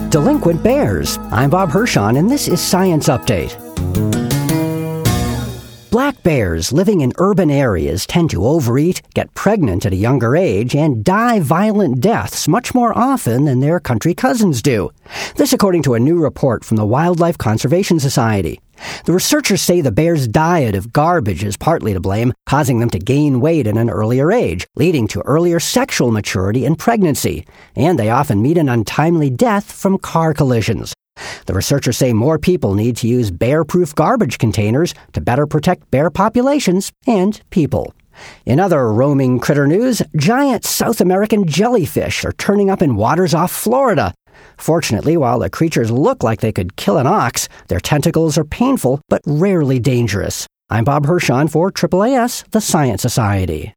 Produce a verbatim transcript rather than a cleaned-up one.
Delinquent bears. I'm Bob Hirschon, and this is Science Update. Black bears living in urban areas tend to overeat, get pregnant at a younger age, and die violent deaths much more often than their country cousins do. This according to a new report from the Wildlife Conservation Society. The researchers say the bears' diet of garbage is partly to blame, causing them to gain weight at an earlier age, leading to earlier sexual maturity and pregnancy, and they often meet an untimely death from car collisions. The researchers say more people need to use bear-proof garbage containers to better protect bear populations and people. In other roaming critter news, giant South American jellyfish are turning up in waters off Florida. Fortunately, while the creatures look like they could kill an ox, their tentacles are painful but rarely dangerous. I'm Bob Hirschon for A A A S, the Science Society.